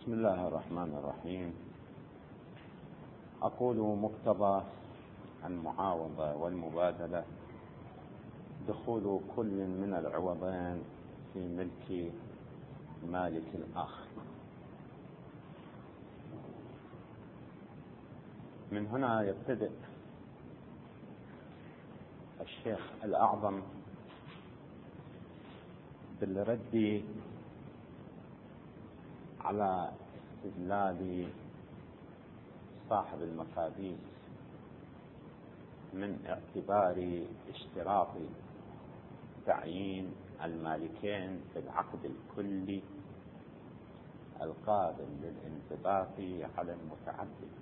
بسم الله الرحمن الرحيم. أقول مقتضى المعاوضة والمبادلة دخول كل من العوضين في ملك مالك الآخر. من هنا يبتدئ الشيخ الأعظم بالرد على استدلال صاحب المقاديس من اعتبار اشتراط تعيين المالكين في العقد الكلي القابل للانضباط على المتعدد،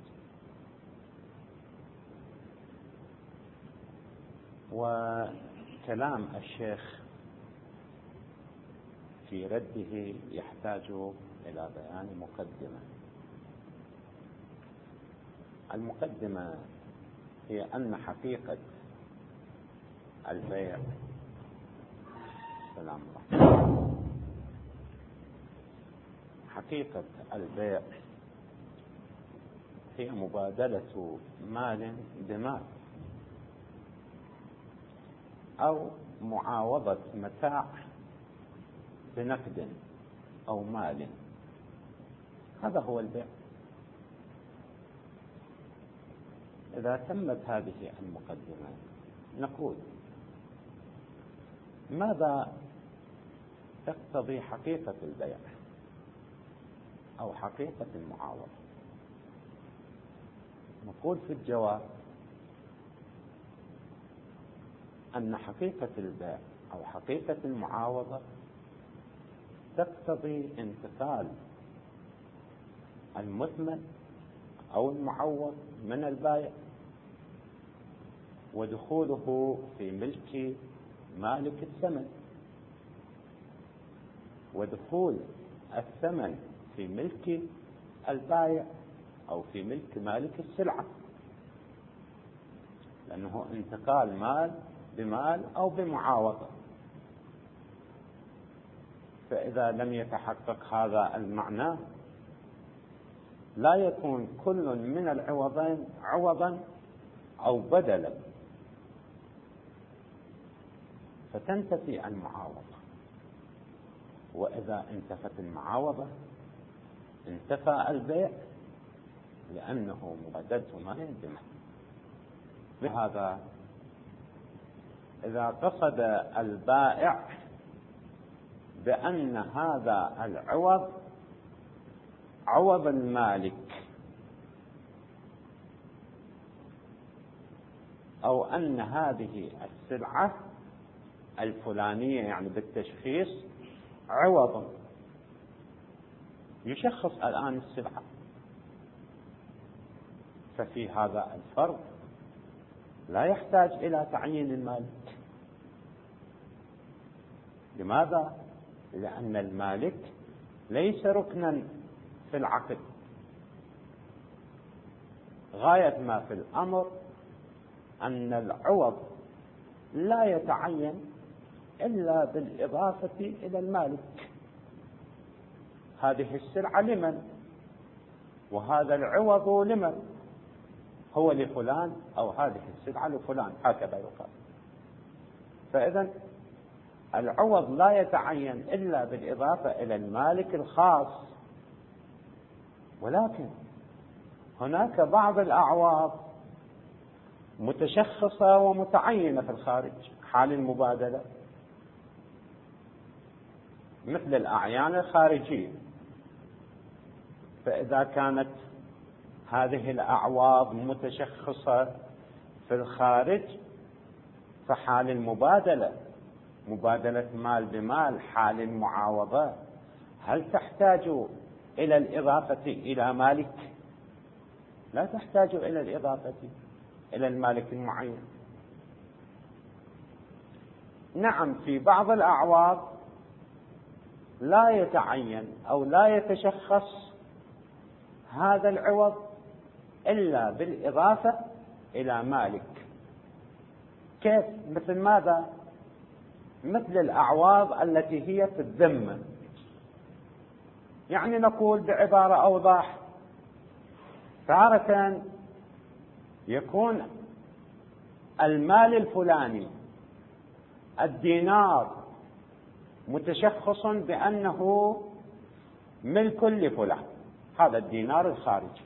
وكلام الشيخ في رده يحتاج إلى بيان مقدمة. المقدمة هي أن حقيقة البيع حقيقة البيع هي مبادلة مال بمال أو معاوضة متاع بنقد أو مال. هذا هو البيع. إذا تمت هذه المقدمة نقول ماذا تقتضي حقيقة البيع أو حقيقة المعاوضة؟ نقول في الجواب أن حقيقة البيع أو حقيقة المعاوضة تقتضي انتقال المثمن أو المعوض من البائع ودخوله في ملك مالك الثمن، ودخول الثمن في ملك البائع أو في ملك مالك السلعة، لأنه انتقال مال بمال أو بمعاوضة. فإذا لم يتحقق هذا المعنى لا يكون كل من العوضين عوضا أو بدلا، فتنتفي المعاوضة. وإذا انتفت المعاوضة انتفى البيع، لأنه مبادلة مال بمال. بهذا إذا قصد البائع بأن هذا العوض عوض المالك أو أن هذه السلعة الفلانية يعني بالتشخيص عوض، يشخص الآن السلعة، ففي هذا الفرض لا يحتاج إلى تعيين المالك. لماذا؟ لأن المالك ليس ركنا في العقد. غاية ما في الأمر أن العوض لا يتعين إلا بالإضافة إلى المالك. هذه السلعة لمن؟ وهذا العوض لمن؟ هو لفلان أو هذه السلعة لفلان، هكذا يقال. فإذا العوض لا يتعين إلا بالإضافة إلى المالك الخاص. ولكن هناك بعض الأعواض متشخصة ومتعينة في الخارج حال المبادلة، مثل الأعيان الخارجية. فإذا كانت هذه الأعواض متشخصة في الخارج فحال المبادلة مبادلة مال بمال حال المعاوضة هل تحتاج إلى الإضافة إلى مالك؟ لا تحتاج إلى الإضافة إلى المالك المعين. نعم، في بعض الأعواض لا يتعين أو لا يتشخص هذا العوض إلا بالإضافة إلى مالك. كيف؟ مثل ماذا؟ مثل الأعواض التي هي في الذمة، يعني نقول بعبارة أوضح، تارة يكون المال الفلاني الدينار متشخص بأنه ملك لفلان، هذا الدينار الخارجي.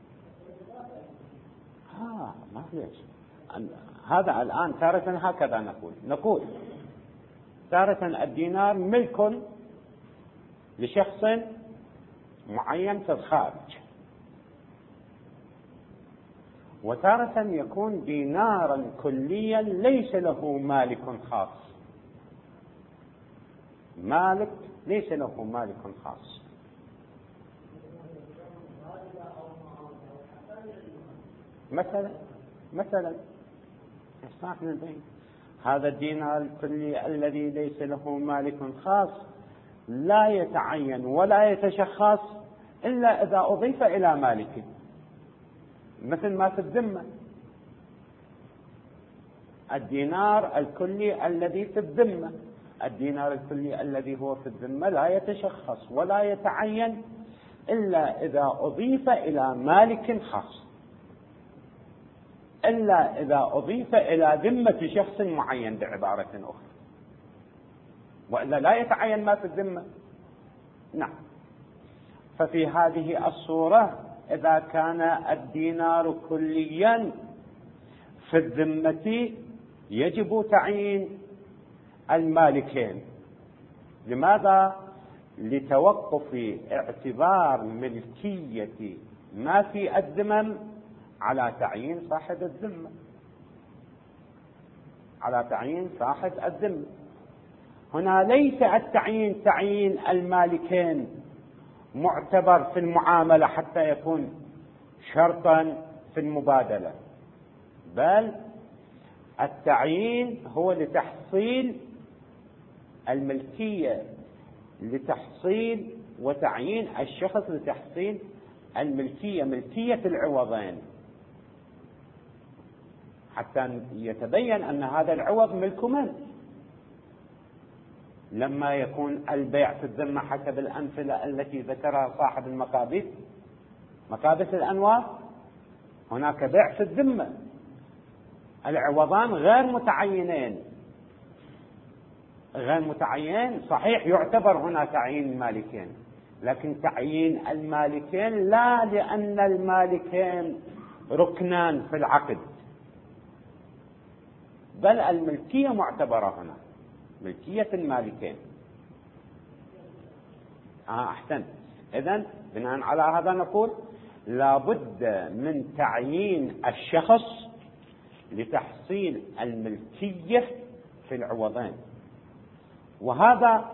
ما ليش هذا الآن تارة هكذا نقول تارة الدينار ملك لشخص معين في الخارج، وتارة يكون دينارا كليا ليس له مالك خاص، مالك ليس له مالك خاص. مثلا هذا الدينار الكلي الذي ليس له مالك خاص لا يتعين ولا يتشخص إلا إذا أضيف إلى مالك، مثل ما في الذمة. الدينار الكلي الذي في الذمة، الدينار الكلي الذي هو في الذمة لا يتشخص ولا يتعين إلا إذا أضيف إلى مالك خاص، إلا إذا أضيف إلى ذمة شخص معين بعبارة أخرى، وإلا لا يتعين ما في الذمة. نعم. ففي هذه الصورة إذا كان الدينار كليا في الذمة يجب تعيين المالكين. لماذا؟ لتوقف اعتبار ملكية ما في الذمم على تعيين صاحب الذمة، على تعيين صاحب الذمة. هنا ليس التعيين تعيين المالكين معتبر في المعاملة حتى يكون شرطا في المبادلة، بل التعيين هو لتحصيل الملكية، لتحصيل وتعيين الشخص لتحصيل الملكية، ملكية العوضين، حتى يتبين أن هذا العوض ملك من. لما يكون البيع في الذمة حسب الأمثلة التي ذكرها صاحب المقابس، مقابس الأنوار، هناك بيع في الذمة، العوضان غير متعينين، غير متعين. صحيح يعتبر هنا تعيين المالكين، لكن تعيين المالكين لا لأن المالكين ركنان في العقد، بل الملكية معتبرة هنا، ملكية المالكين. أحسن. إذن بناء على هذا نقول لا بد من تعيين الشخص لتحصيل الملكية في العوضين، وهذا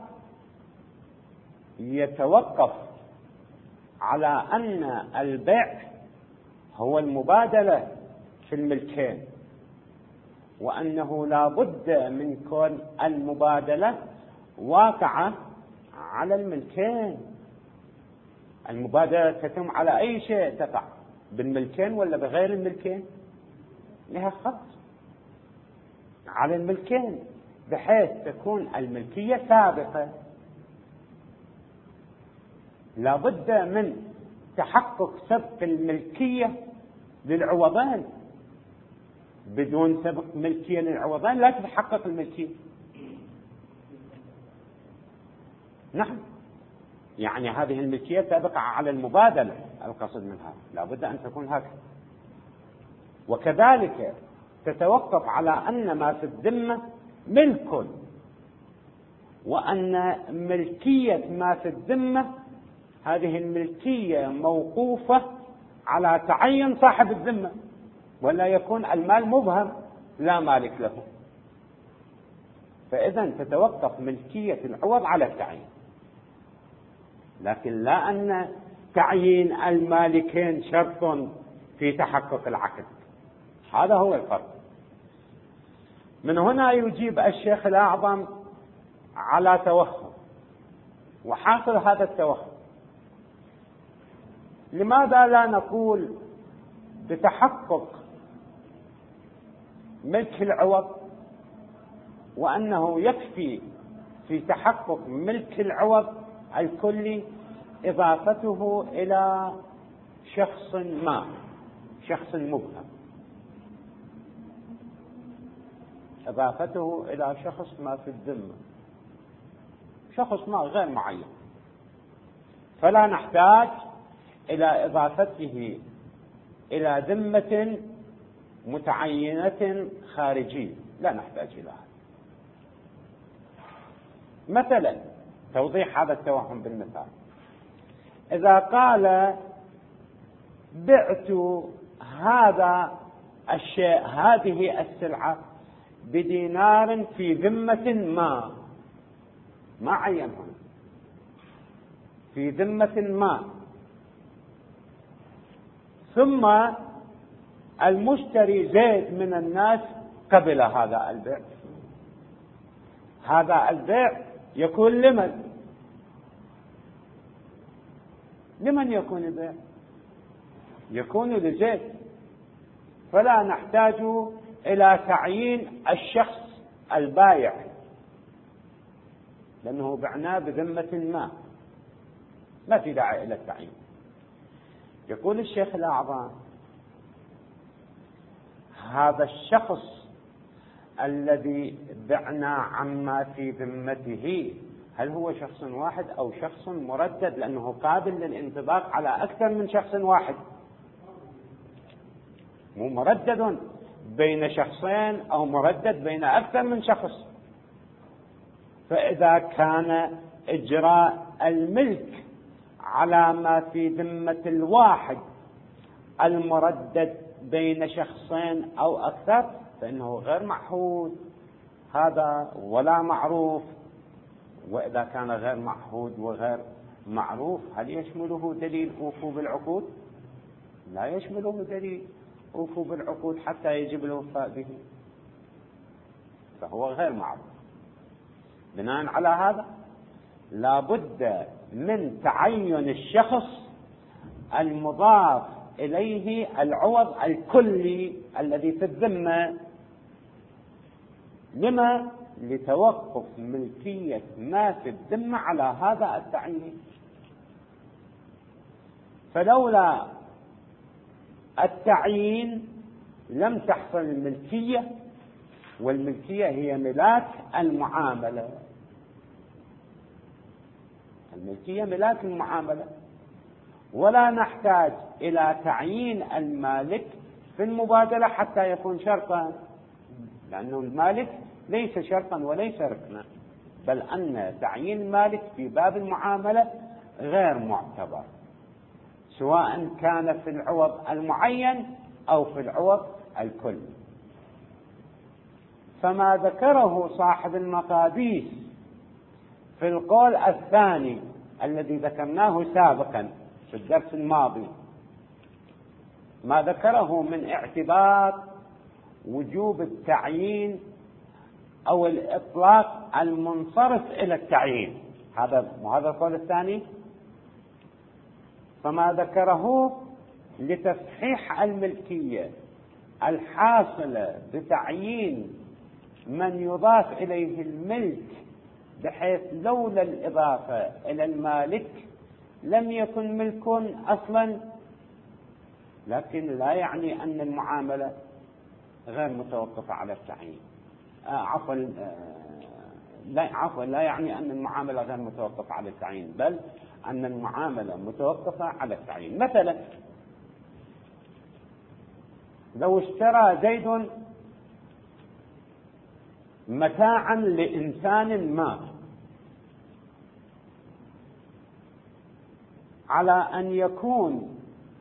يتوقف على أن البيع هو المبادلة في الملكين، وأنه لا بد من كون المبادلة واقعة على الملكين. المبادلة تتم على أي شيء تقع، بالملكين ولا بغير الملكين؟ لها خط على الملكين، بحيث تكون الملكية سابقة. لا بد من تحقق سبق الملكية للعوضين، بدون سبق ملكية للعوضين لا تتحقق الملكية. نعم، يعني هذه الملكية سابقة على المبادلة، القصد منها لا بد أن تكون هكذا. وكذلك تتوقف على أن ما في الذمة ملك، وأن ملكية ما في الذمة هذه الملكية موقوفة على تعين صاحب الذمة، ولا يكون المال مبهم لا مالك له. فإذا تتوقف ملكية العوض على التعيين، لكن لا أن تعيين المالكين شرط في تحقق العقد. هذا هو الفرق. من هنا يجيب الشيخ الأعظم على توهم، وحاصل هذا التوهم لماذا لا نقول بتحقق ملك العوض، وأنه يكفي في تحقق ملك العوض الكلي إضافته إلى شخص ما، شخص مبهم، إضافته إلى شخص ما في الذمة، شخص ما غير معين، فلا نحتاج إلى إضافته إلى ذمة متعينة خارجية، لا نحتاج إلى هذا. مثلا توضيح هذا التوهم بالمثال، إذا قال بعت هذا الشيء، هذه السلعة بدينار في ذمة ما عين هنا، في ذمة ما، ثم المشتري زيد من الناس قبل هذا البيع، هذا البيع يكون لمن يكون البيع؟ يكون لزيد، فلا نحتاج إلى تعيين الشخص البايع، لأنه بعناه بذمة ما في داعي إلى التعيين. يقول الشيخ الأعظم هذا الشخص الذي بعنا عما في ذمته هل هو شخص واحد أو شخص مردد؟ لأنه قابل للانطباق على أكثر من شخص واحد، مو مردد بين شخصين أو مردد بين أكثر من شخص. فإذا كان إجراء الملك على ما في ذمة الواحد المردد بين شخصين أو أكثر فإنه غير معهود هذا ولا معروف. وإذا كان غير معهود وغير معروف هل يشمله دليل أوفوا بالعقود؟ لا يشمله دليل أوفوا بالعقود حتى يجب الوفاء به، فهو غير معروف. بناء على هذا لا بد من تعين الشخص المضاف إليه العوض الكلي الذي في الذمة، لما؟ لتوقف ملكية ما في الذمة على هذا التعيين. فلولا التعيين لم تحصل الملكية، والملكية هي ملاك المعاملة، الملكية ملاك المعاملة، ولا نحتاج إلى تعيين المالك في المبادلة حتى يكون شرطا، لأنه المالك ليس شرطا وليس ركنا، بل أن تعيين المالك في باب المعاملة غير معتبر، سواء كان في العوض المعين أو في العوض الكلي. فما ذكره صاحب المقاديس في القول الثاني الذي ذكرناه سابقا في الدرس الماضي، ما ذكره من اعتبار وجوب التعيين أو الإطلاق المنصرف إلى التعيين، هذا القول الثاني، فما ذكره لتصحيح الملكية الحاصلة بتعيين من يضاف إليه الملك، بحيث لولا الإضافة إلى المالك لم يكن ملك أصلا، لكن لا يعني أن المعاملة غير متوقفة على التعيين، لا يعني أن المعاملة غير متوقفة على التعيين، بل أن المعاملة متوقفة على التعيين. مثلا لو اشترى زيد متاعا لإنسان ما على أن يكون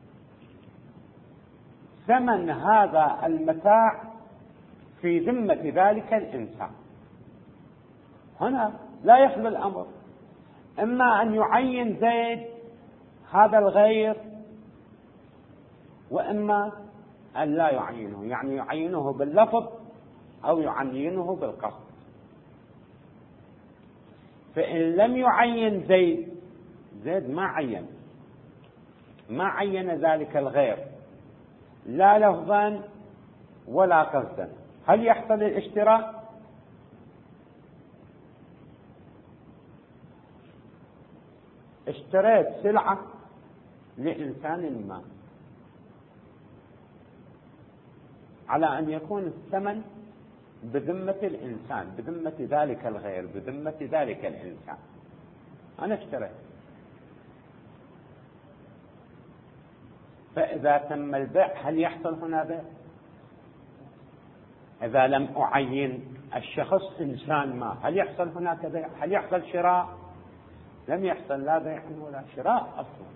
ثمن هذا المتاع في ذمة ذلك الإنسان، هنا لا يخلو الأمر، إما أن يعين زيد هذا الغير، وإما أن لا يعينه، يعني يعينه باللفظ أو يعينه بالقصد. فإن لم يعين زيد ما عين ذلك الغير لا لفظا ولا قصدا، هل يحصل الاشتراك؟ اشتريت سلعة لإنسان ما على أن يكون الثمن بذمة الإنسان، بذمة ذلك الغير، بذمة ذلك الإنسان. أنا اشتريت، فإذا تم البيع هل يحصل هنا بيع؟ إذا لم أعين الشخص إنسان ما هل يحصل هناك بيع؟ هل يحصل شراء؟ لم يحصل لا بيع ولا شراء أصلا،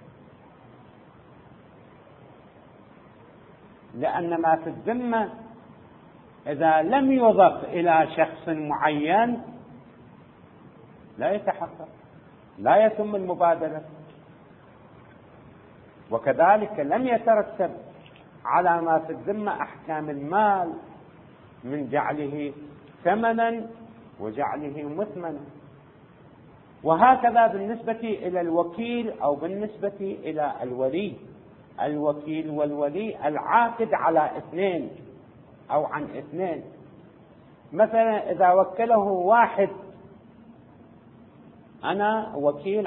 لأن ما في الذمة إذا لم يضف إلى شخص معين لا يتحقق، لا يتم المبادلة. وكذلك لم يترتب على ما في الذمة أحكام المال من جعله ثمنا وجعله مثمنا. وهكذا بالنسبة إلى الوكيل أو بالنسبة إلى الولي. الوكيل والولي العاقد على اثنين أو عن اثنين. مثلا إذا وكله واحد، أنا وكيل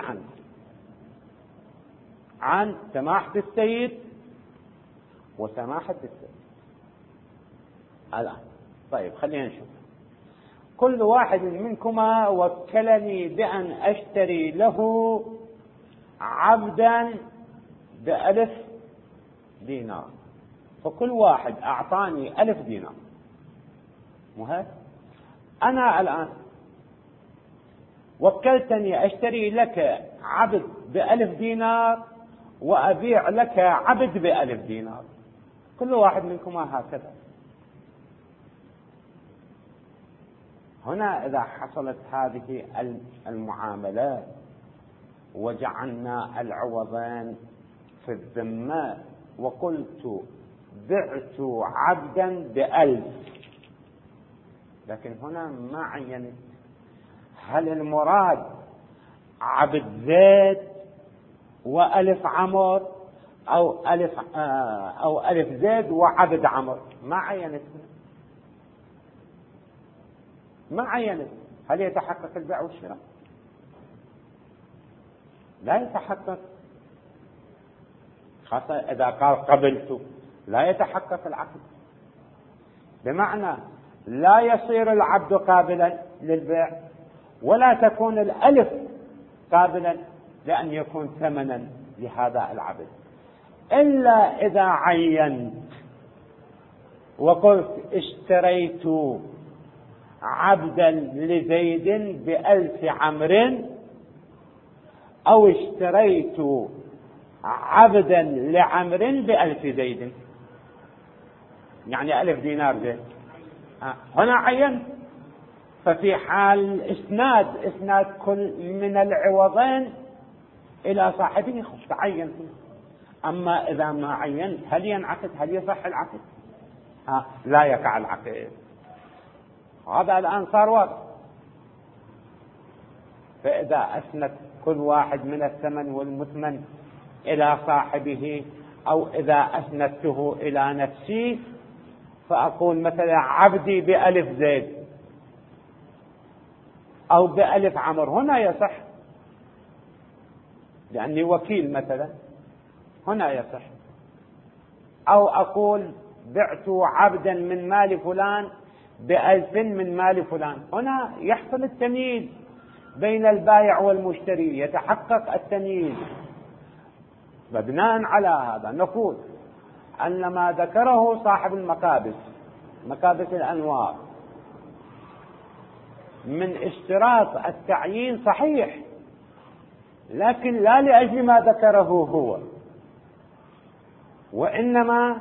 عن سماحة السيد وسماحة السيد الآن. طيب خلينا نشوف. كل واحد منكما وكلني بأن أشتري له عبدا ب1,000 دينار، فكل واحد أعطاني 1,000 دينار. مهم. أنا الآن وكلتني أشتري لك عبد ب1,000 دينار وأبيع لك عبد ب1,000 دينار، كل واحد منكما هكذا. هنا إذا حصلت هذه المعاملات وجعلنا العوضين في الذمة وقلت بعت عبدا ب1,000، لكن هنا ما عينت هل المراد عبد زيد و1,000 عمر أو 1,000 زيد وعبد عمر، ما عينت. ما عينت. هل يتحقق البيع والشراء؟ لا يتحقق، خاصة إذا قال قبلت لا يتحقق العقد، بمعنى لا يصير العبد قابلا للبيع ولا تكون 1,000 قابلا لأن يكون ثمنا لهذا العبد، إلا إذا عينت وقلت اشتريت عبدا لزيد ب1,000 عمر أو اشتريت عبدا لعمر ب1,000 زيد، يعني 1,000 دينار زيد. هنا عينت. ففي حال إسناد كل من العوضين إلى صاحبه تعين. أما إذا ما عينت هل ينعقد؟ هل يصح العقد؟ لا يقع العقد. هذا الآن صار واضح. فإذا أسند كل واحد من الثمن والمثمن إلى صاحبه، أو إذا أسندته إلى نفسي فأقول مثلا عبدي ب1,000 زيد أو ب1,000 عمر، هنا يصح لأني وكيل مثلا، هنا يصح. أو أقول بعت عبدا من مال فلان ب1,000 من مال فلان، هنا يحصل التمييز بين البائع والمشتري، يتحقق التمييز. وبناء على هذا نقول أن ما ذكره صاحب مكابس الأنوار من اشتراط التعيين صحيح، لكن لا لأجل ما ذكره هو، وإنما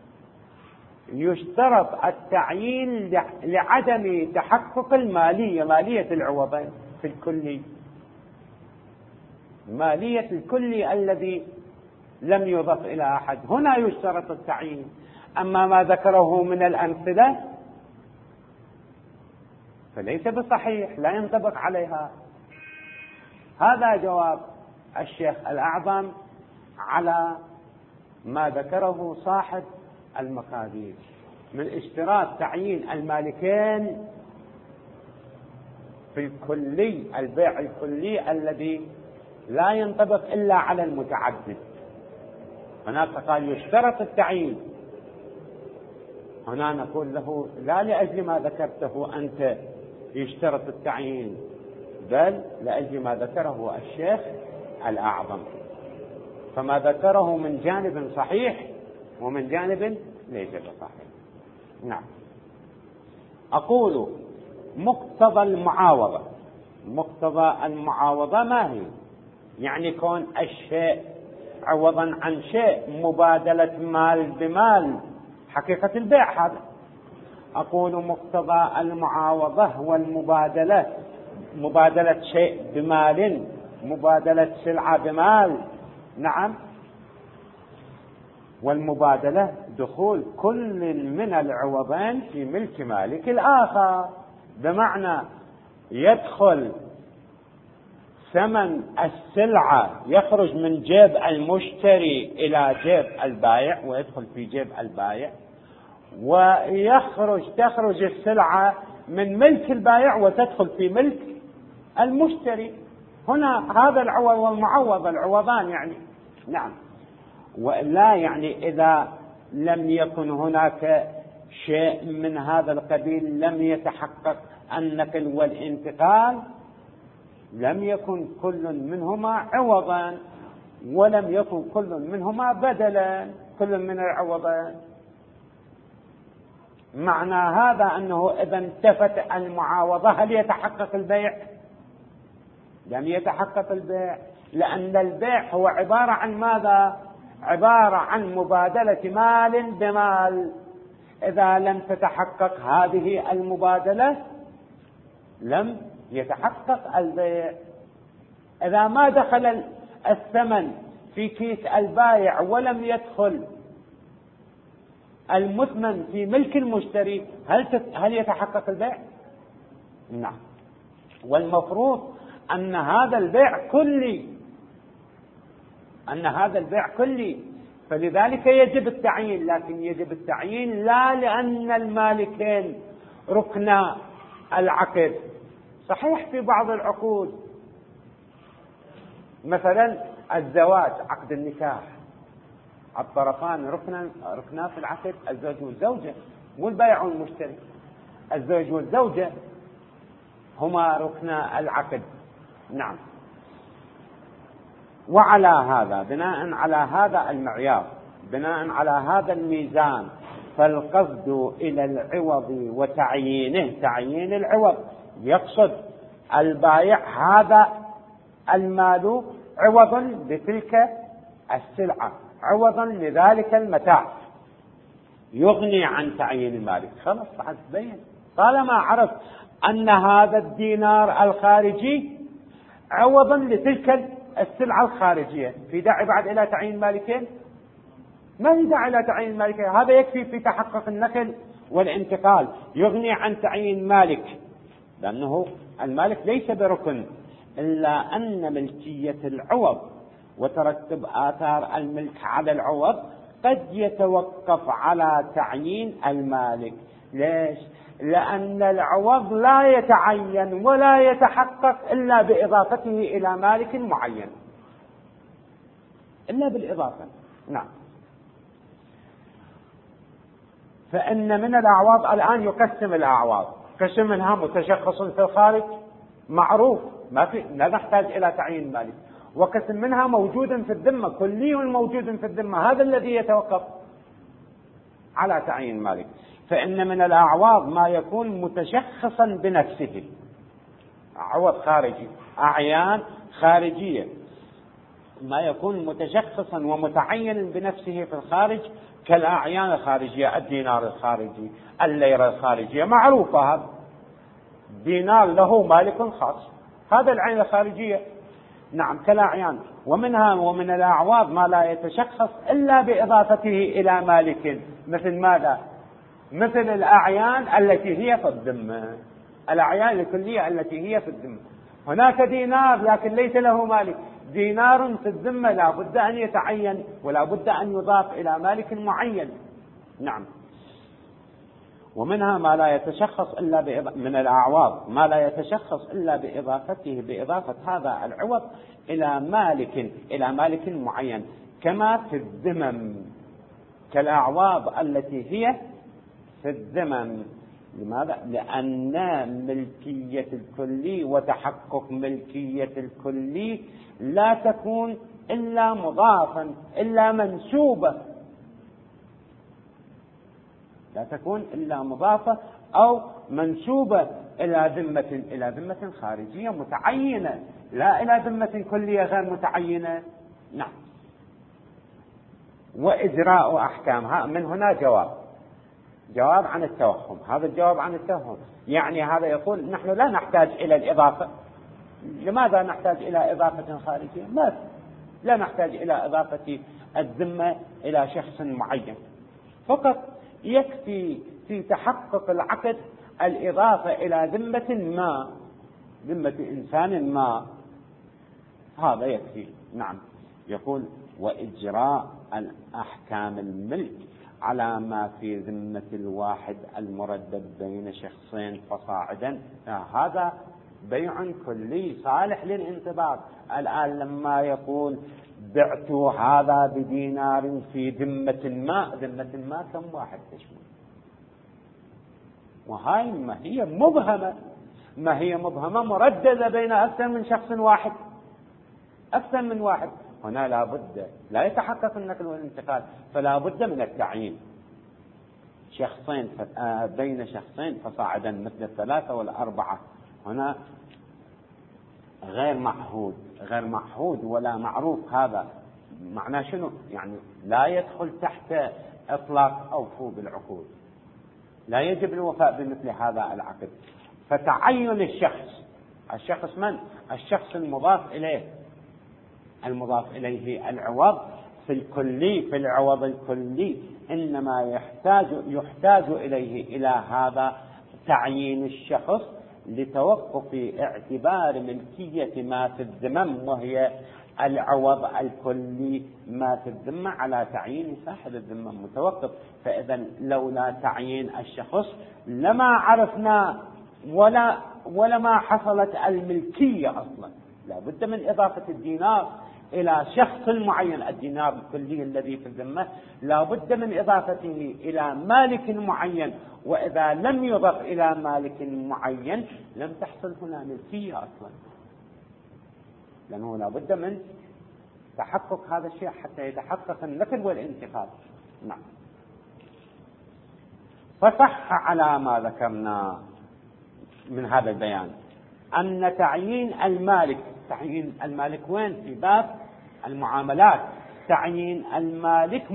يشترط التعيين لعدم تحقق مالية العوضين في الكلي، مالية الكلي الذي لم يضف إلى أحد، هنا يشترط التعيين. أما ما ذكره من الأمثلة فليس بصحيح، لا ينطبق عليها. هذا جواب الشيخ الأعظم على ما ذكره صاحب المقادير من اشتراط تعيين المالكين في الكلي، البيع الكلي الذي لا ينطبق إلا على المتعدد. هناك قال يشترط التعيين، هنا نقول له لا لأجل ما ذكرته أنت يشترط التعيين، بل لأجل ما ذكره الشيخ الأعظم، فما ذكره من جانب صحيح ومن جانب ليس بصحيح. نعم. أقول مقتضى المعاوضة. مقتضى المعاوضة ما هي؟ يعني كون الشيء عوضا عن شيء، مبادلة مال بمال، حقيقة البيع هذا. أقول مقتضى المعاوضة هو المبادلة، مبادلة شيء بمال، مبادلة سلعة بمال. نعم. والمبادلة دخول كل من العوضين في ملك مالك الآخر، بمعنى يدخل ثمن السلعة يخرج من جيب المشتري إلى جيب البائع ويدخل في جيب البائع، تخرج السلعة من ملك البائع وتدخل في ملك المشتري. هنا هذا العوض والمعوض العوضان يعني. نعم. ولا يعني إذا لم يكن هناك شيء من هذا القبيل لم يتحقق النقل والانتقال، لم يكن كل منهما عوضا ولم يكن كل منهما بدلا، كل من العوضين. معنى هذا أنه إذا انتفت المعاوضة هل يتحقق البيع؟ لم يتحقق البيع، لأن البيع هو عبارة عن ماذا؟ عبارة عن مبادلة مال بمال. إذا لم تتحقق هذه المبادلة لم يتحقق البيع. إذا ما دخل الثمن في كيس البائع ولم يدخل المثمن في ملك المشتري هل يتحقق البيع؟ نعم. والمفروض أن هذا البيع كلي، فلذلك يجب التعيين. لكن يجب التعيين لا لأن المالكين ركنا العقد. صحيح في بعض العقود مثلا الزواج، عقد النكاح، الطرفان ركنا في العقد، الزوج والزوجة، مو البائع والمشتري. الزوج والزوجة هما ركنا العقد. نعم. وعلى هذا، بناء على هذا المعيار، بناء على هذا الميزان، فالقصد إلى العوض وتعيينه، تعيين العوض، يقصد البائع هذا المال عوضا بتلك السلعة، عوضا لذلك المتاع، يغني عن تعيين المالك. خلاص بعد بين، طالما عرف أن هذا الدينار الخارجي عوضا لتلك السلعة الخارجية، في داعي بعد إلى تعيين مالكين؟ ما في داعي إلى تعيين مالكين، هذا يكفي في تحقق النقل والانتقال، يغني عن تعيين مالك، لأنه المالك ليس بركن، إلا أن ملكية العوض وترتب آثار الملك على العوض قد يتوقف على تعيين المالك. ليش؟ لأن العوض لا يتعين ولا يتحقق إلا بإضافته إلى مالك معين، إلا بالإضافة. نعم. فإن من الأعواض الآن يقسم الأعواض، قسم منها متشخص في الخارج معروف، لا نحتاج إلى تعيين مالك، وقسم منها موجود في الذمة، كلي موجود في الذمة، هذا الذي يتوقف على تعيين مالك. فإن من الأعواض ما يكون متشخصا بنفسه، عوض خارجي، أعيان خارجية، ما يكون متشخصا ومتعين بنفسه في الخارج كالأعيان الخارجية، الدينار الخارجي، الليرة الخارجية، معروفة، هذا دينار له مالك خاص، هذا العين الخارجية. نعم، كالأعيان. ومن الأعواض ما لا يتشخص إلا بإضافته إلى مالك، مثل ماذا؟ مثل الأعيان التي هي في الذمة، الأعيان الكلية التي هي في الذمة. هناك دينار لكن ليس له مالك، دينار في الذمة لا بد أن يتعين ولا بد أن يضاف إلى مالك معين. نعم. ومنها ما لا يتشخص إلا من الأعواض ما لا يتشخص إلا بإضافة هذا العوض إلى مالك معين، كما في الذمم، كالأعواض التي هي في الذمم. لماذا؟ لأن ملكية الكلي وتحقق ملكية الكلي لا تكون إلا مضافا، إلا منسوبة، لا تكون إلا مضافة أو منسوبة إلى ذمة خارجية متعينة، لا إلى ذمة كلية غير متعينة. نعم. وإجراء أحكامها، من هنا جواب عن التوهم. هذا الجواب عن التوهم يعني هذا يقول نحن لا نحتاج إلى الإضافة. لماذا نحتاج إلى إضافة خارجية؟ لا نحتاج إلى إضافة الذمة إلى شخص معين، فقط يكفي في تحقق العقد الإضافة إلى ذمة إنسان ما، هذا يكفي. نعم. يقول وإجراء الأحكام الملك على ما في ذمة الواحد المردد بين شخصين فصاعدا، هذا بيع كلي صالح للانضباط. الآن لما يقول بعت هذا بدينار في ذمة ما كم واحد تشمل؟ وهاي ما هي مبهمة مرددة بين أكثر من شخص واحد، أكثر من واحد. هنا لا يتحقق النقل والانتقال، فلا بد من التعيين. بين شخصين فصاعدا مثل 3 و4، هنا غير معهود ولا معروف. هذا معناه شنو؟ يعني لا يدخل تحت إطلاق أوفوا بالعقود، لا يجب الوفاء بمثل هذا العقد. فتعين الشخص من؟ الشخص المضاف إليه العوض في العوض الكلي، إنما يحتاج إليه إلى هذا تعيين الشخص لتوقف اعتبار ملكية ما في الذمم، وهي العوض الكلي ما في الذمة، على تعيين صاحب الذمة متوقف. فإذا لولا تعيين الشخص لما عرفنا ولا ما حصلت الملكية أصلا. لا بد من إضافة الدينار إلى شخص معين، الدينار الكلي الذي في الذمة لا بد من إضافته إلى مالك معين، وإذا لم يضف إلى مالك معين لم تحصل هنا ملكية أصلا، لأنه لا بد من تحقق هذا الشيء حتى يتحقق النقل والانتقال. نعم. فصح على ما ذكرنا من هذا البيان أن تعيين المالك وين؟ في باب المعاملات. تعيين المالك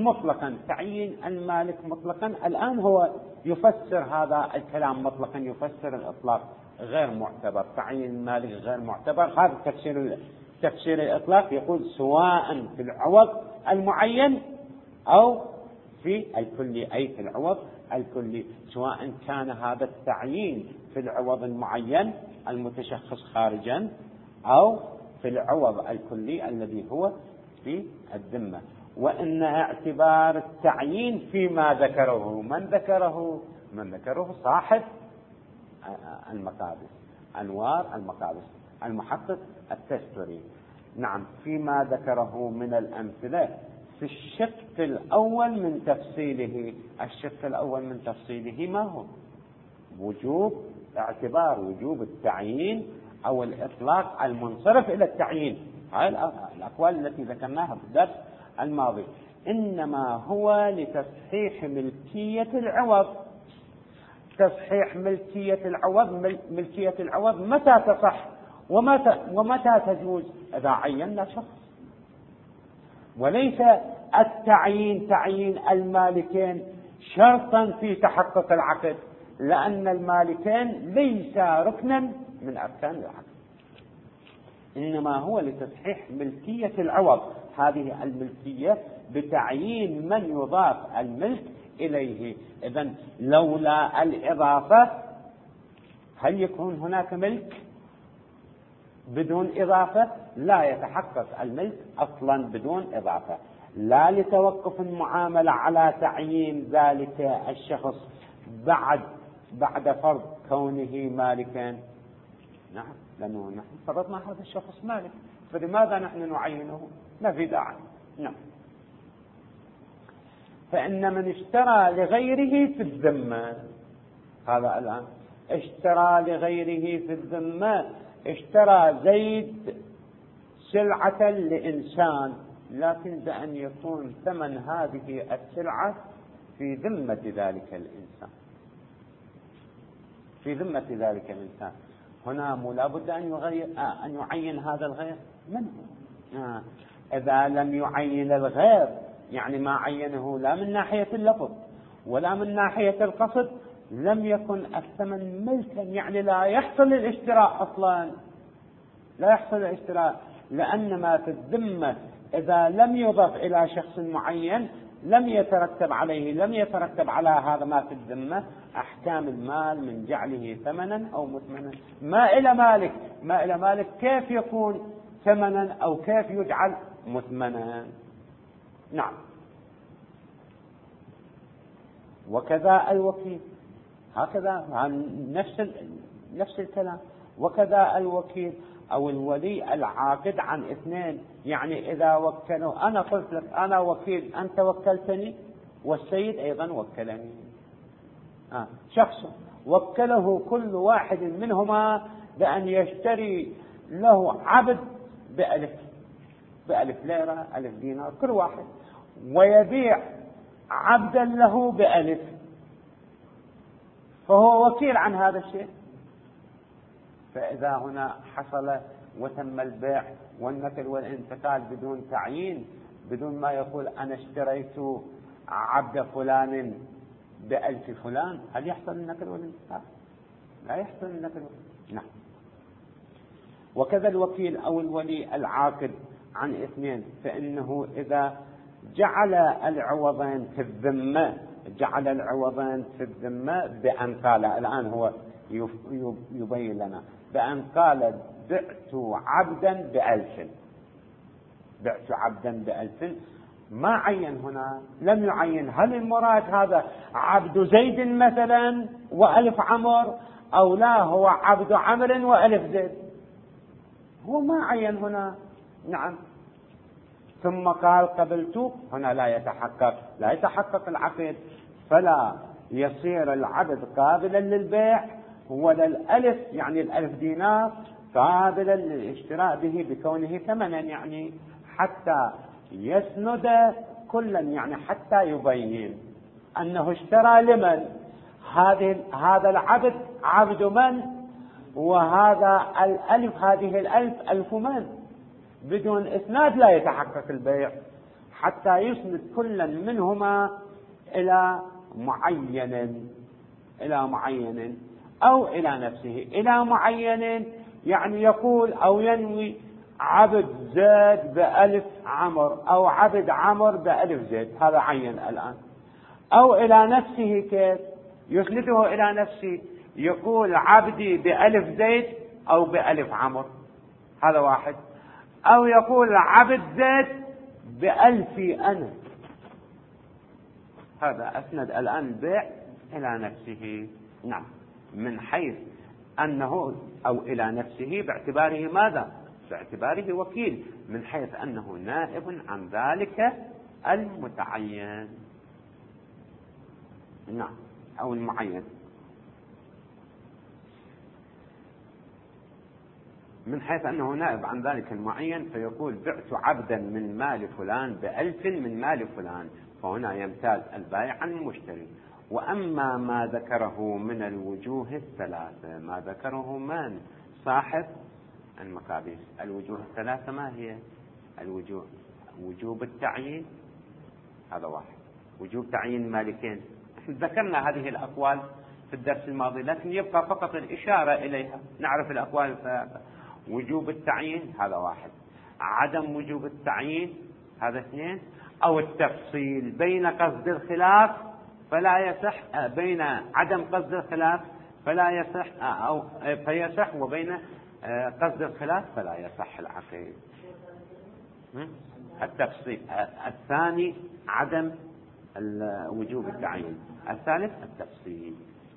مطلقا الآن هو يفسر هذا الكلام مطلقا، يفسر الإطلاق غير معتبر. تعيين المالك غير معتبر، هذا تفسير الإطلاق. يقول سواء في العوض المعين أو في الكلي، أي في العوض الكلي، سواء كان هذا التعيين في العوض المعين المتشخص خارجا أو في العوض الكلي الذي هو في الذمة. وإن اعتبار التعيين فيما ذكره من ذكره صاحب المقابس، أنوار المقابس، المحقق التستري. نعم. فيما ذكره من الأمثلة في الشق الأول من تفصيله ما هو؟ وجوب التعيين أو الإطلاق المنصرف إلى التعيين. هاي الأقوال التي ذكرناها في الدرس الماضي. إنما هو لتصحيح ملكية العوض. تصحيح ملكية العوض متى تصح ومتى تجوز؟ إذا عينا شخص، وليس تعيين المالكين شرطا في تحقق العقد، لأن المالكين ليس ركنا من أركان العقد. إنما هو لتصحيح ملكية العوض، هذه الملكية بتعيين من يضاف الملك إليه. إذن لولا الإضافة هل يكون هناك ملك؟ بدون إضافة لا يتحقق الملك أصلا بدون إضافة، لا لتوقف المعاملة على تعيين ذلك الشخص بعد فرض كونه مالكا. نعم، لأنه نحن فرضنا هذا الشخص مالك، فلماذا نحن نعينه؟ ما في داعي. نعم. فإن من اشترى لغيره في الذمة، هذا الآن اشترى لغيره في الذمة، اشترى زيد سلعة لإنسان، لكن بأن يكون ثمن هذه السلعة في ذمة ذلك الإنسان، في ذمة ذلك الإنسان. هنا لا بد أن يعين هذا الغير من هو. إذا لم يعين الغير يعني ما عينه لا من ناحية اللفظ ولا من ناحية القصد، لم يكن الثمن ملكا، يعني لا يحصل الاشتراء أصلا، لا يحصل الاشتراء، لأن ما في الذمة إذا لم يضف إلى شخص معين لم يترتب على هذا ما في الذمة أحكام المال من جعله ثمنا أو مثمنا. ما إلى مالك كيف يكون ثمنا أو كيف يجعل مثمنا. نعم. وكذا الوكيل، هكذا نفس الكلام. وكذا الوكيل أو الولي العاقد عن اثنين، يعني إذا وكلوا، أنا قلت لك أنا وكيل، أنت وكلتني، والسيد أيضا وكلني، شخص وكله كل واحد منهما بأن يشتري له عبد بألف ليرة، 1000 دينار كل واحد، ويبيع عبدا له بألف، فهو وكيل عن هذا الشيء. فإذا هنا حصل وتم البيع والنقل والانتقال بدون تعيين، بدون ما يقول أنا اشتريت عبد فلان ب1000 فلان، هل يحصل النقل والانتقال؟ لا يحصل النقل والانتقال. نعم. وكذا الوكيل أو الولي العاقد عن اثنين، فإنه إذا جعل العوضين في الذمة بأن قال، الآن هو يبين لنا بأن قال بعت عبدا ب1000، ما عين هنا، لم يعين هل المراد هذا عبد زيد مثلا و1000 عمر، أو لا هو عبد عمر و1000 زيد، هو ما عين هنا. نعم. ثم قال قبلت، هنا لا يتحقق العقد، فلا يصير العبد قابلا للبيع ولا الألف، يعني 1000 دينار قابلا للاشتراء به بكونه ثمنا، يعني حتى يسند كلا، يعني حتى يبين أنه اشترى لمن، هذا العبد عبد من، وهذا الألف، هذه الألف ألف من، بدون إسناد لا يتحقق البيع، حتى يسند كلا منهما إلى معين أو إلى نفسه. إلى معين يعني يقول أو ينوي عبد زيد ب1000 عمر، أو عبد عمر ب1000 زيد، هذا عين الآن. أو إلى نفسه، كيف يسنده إلى نفسه؟ يقول عبدي ب1000 زيد أو ب1000 عمر، هذا واحد. أو يقول عبد زيد ب1000 أنا، هذا أسند الآن البيع إلى نفسه. نعم. من حيث أنه أو إلى نفسه باعتباره ماذا؟ باعتباره وكيل، من حيث أنه نائب عن ذلك المتعين. نعم. أو المعين، من حيث أنه نائب عن ذلك المعين، فيقول بعت عبدا من مال فلان ب1000 من مال فلان، فهنا يمتاز البائع عن المشتري. وأما ما ذكره من الوجوه الثلاثة، ما ذكره من صاحب المقابيس، الوجوه الثلاثة ما هي الوجوه؟ وجوب التعيين، هذا واحد. وجوب تعيين مالكين، ذكرنا هذه الأقوال في الدرس الماضي، لكن يبقى فقط الإشارة إليها، نعرف الأقوال الثلاثة. وجوب التعيين هذا واحد، عدم وجوب التعيين هذا اثنين، أو التفصيل بين قصد الخلاف فلا يصح، بين عدم قصد الخلاف فلا يصح، أو فيصح، وبين قصد الخلاف فلا يصح العقد. التفصيل الثاني عدم وجوب التعيين. الثالث التفصيل،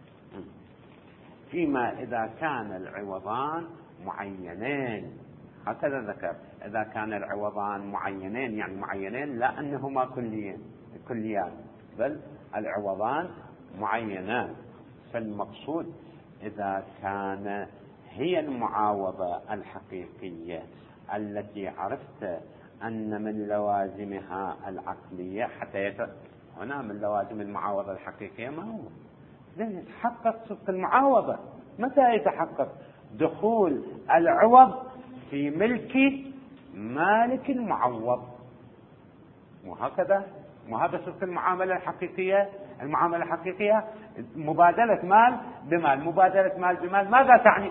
فيما إذا كان العوضان معينين، هكذا ذكر، إذا كان العوضان معينين، يعني معينين لا أنهما كليان، بل العوضان معينان. فالمقصود إذا كان هي المعاوضة الحقيقية التي عرفت أن من لوازمها العقلية حتى هنا من لوازم المعاوضة الحقيقية ما هو؟ يتحقق صدق المعاوضة. متى يتحقق؟ دخول العوض في ملك مالك المعوض، وهكذا. وهذا صدق المعاملة الحقيقية. المعاملة الحقيقية مبادلة مال بمال. مبادلة مال بمال ماذا تعني؟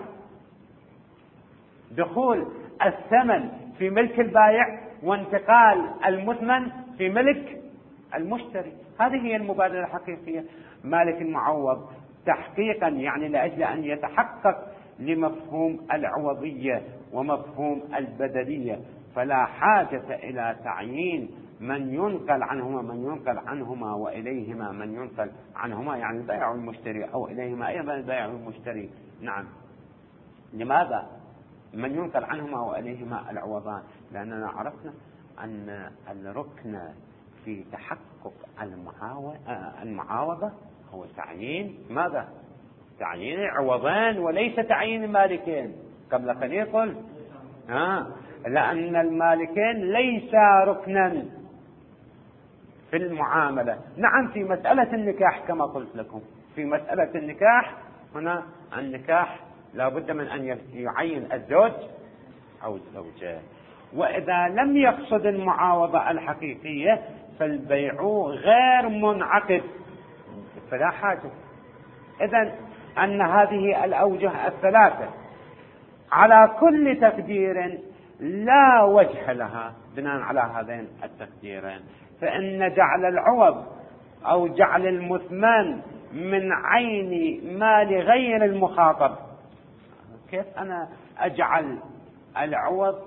دخول الثمن في ملك البائع وانتقال المثمن في ملك المشتري. هذه هي المبادلة الحقيقية. مالك المعوض تحقيقا، يعني لأجل أن يتحقق لمفهوم العوضية ومفهوم البدلية، فلا حاجة إلى تعيين من ينقل عنهما وإليهما من ينقل عنهما، يعني البائع والمشتري، أو إليهما أيضا البائع والمشتري. نعم. لماذا من ينقل عنهما وإليهما العوضان؟ لأننا عرفنا أن الركن في تحقق المعاوضة هو تعيين ماذا؟ تعيين عوضين وليس تعيين مالكين. قبل قليل قلت لأن المالكين ليس ركنا في المعاملة. نعم، في مسألة النكاح كما قلت لكم، في مسألة النكاح هنا النكاح لا بد من أن يعين الزوج أو الزوجة. وإذا لم يقصد المعاوضة الحقيقية فالبيع غير منعقد، فلا حاجة. إذن أن هذه الأوجه الثلاثة على كل تقدير لا وجه لها بناء على هذين التقديرين، فإن جعل العوض أو جعل المثمن من عين مال غير المخاطب. كيف أنا أجعل العوض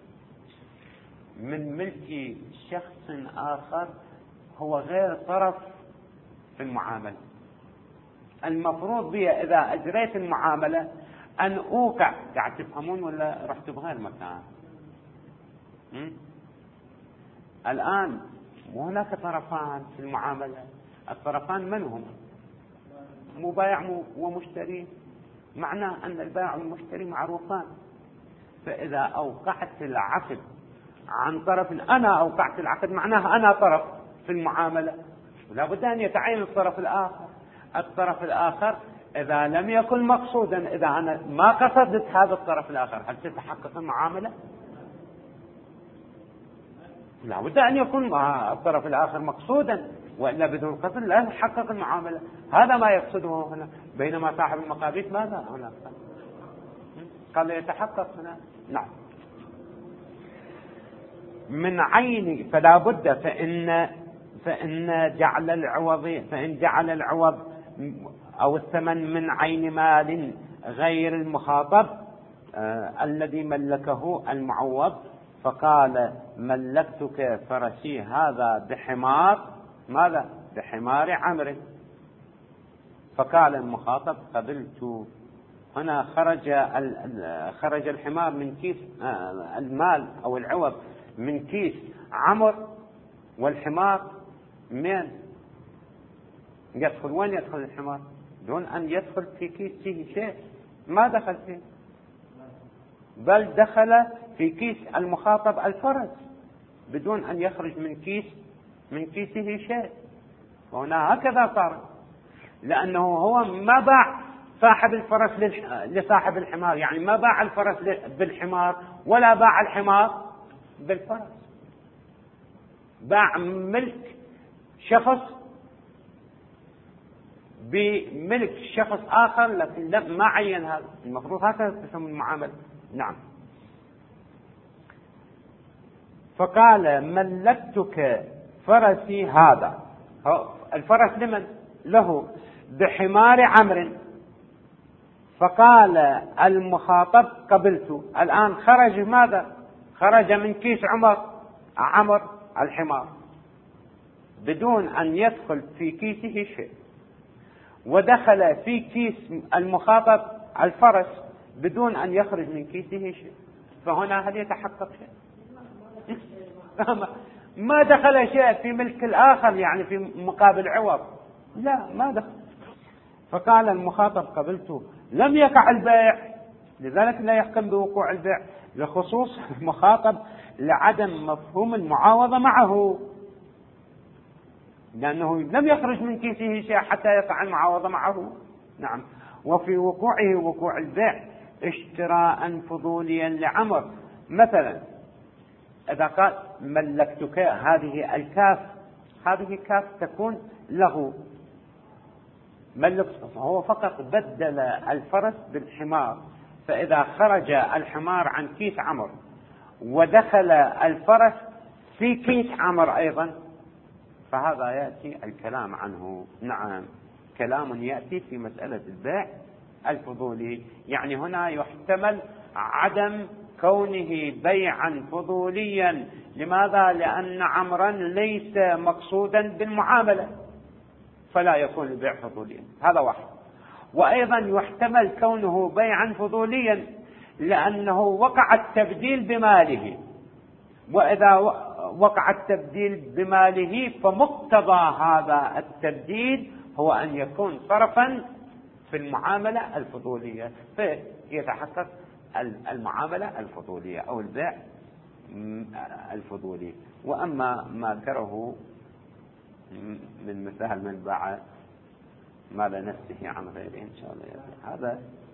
من ملك شخص آخر هو غير طرف في المعاملة؟ المفروض بي إذا أجريت المعاملة أن أوقع. قاعد تفهمون ولا رحت بغير مكان؟ الآن وهناك طرفان في المعاملة. الطرفان من هم؟ مبايع ومشتري. معناه أن البائع والمشتري معروفان. فإذا أوقعت العقد عن طرف، أنا أوقعت العقد معناه أنا طرف في المعاملة، ولا بد أن يتعين الطرف الآخر. الطرف الآخر إذا لم يكن مقصودا، إذا أنا ما قصدت هذا الطرف الآخر، هل تتحقق المعاملة؟ لا بد أن يكون الطرف الآخر مقصودا، وإلا بدون قصد لا تتحقق المعاملة. هذا ما يقصده هنا. بينما صاحب المقابيس ماذا هنا قال يتحقق هنا. نعم. من عين، فلا بد فإن جعل العوض أو الثمن من عين مال غير المخاطب الذي ملكه المعوض، فقال ملكتك فرسي هذا بحمار ماذا؟ بحمار عمرو. فقال المخاطب قبلت. هنا خرج الحمار من كيس المال أو العوض من كيس عمرو، والحمار من يدخل؟ وين يدخل الحمار؟ دون أن يدخل في كيس فيه شيء. ما دخل فيه، بل دخل في كيس المخاطب الفرس بدون أن يخرج من كيسه شيء. وهنا هكذا صار، لأنه هو ما باع صاحب الفرس لصاحب الحمار، يعني ما باع الفرس بالحمار ولا باع الحمار بالفرس. باع ملك شخص بملك شخص آخر، لكن ما عين هذا. المفروض هكذا تسمى المعاملة. نعم. فقال ملكتك فرسي هذا. الفرس لمن؟ له. بحمار عمرو. فقال المخاطب قبلت. الآن خرج ماذا؟ خرج من كيس عمر الحمار. بدون أن يدخل في كيسه شيء، ودخل في كيس المخاطب الفرس بدون أن يخرج من كيسه شيء، فهنا هل يتحقق شيء؟ ما دخل شيء في ملك الآخر، يعني في مقابل عوض، لا ما دخل. فقال المخاطب قبلته، لم يقع البيع، لذلك لا يحكم بوقوع البيع لخصوص المخاطب لعدم مفهوم المعاوضة معه، لأنه لم يخرج من كيسه شيء حتى يقع المعاوضة معه. نعم. وفي وقوعه وقوع البيع اشتراء فضوليا لعمر، مثلا إذا قال ملكتك هذه الكاف، هذه كاف تكون له ملك، فهو فقط بدل الفرس بالحمار، فإذا خرج الحمار عن كيس عمر ودخل الفرس في كيس عمر أيضا، فهذا يأتي الكلام عنه. نعم، كلام يأتي في مسألة البيع الفضولي، يعني هنا يحتمل عدم كونه بيعا فضوليا. لماذا؟ لأن عمرا ليس مقصودا بالمعاملة، فلا يكون البيع فضوليا، هذا واحد. وأيضا يحتمل كونه بيعا فضوليا لأنه وقع التبديل بماله، وإذا وقع التبديل بماله فمقتضى هذا التبديل هو أن يكون صرفا في المعاملة الفضولية، فيتحقق المعاملة الفضولية أو البيع الفضولي. وأما ما ذكره من مثال من باع مال نفسه عن غيره إن شاء الله هذا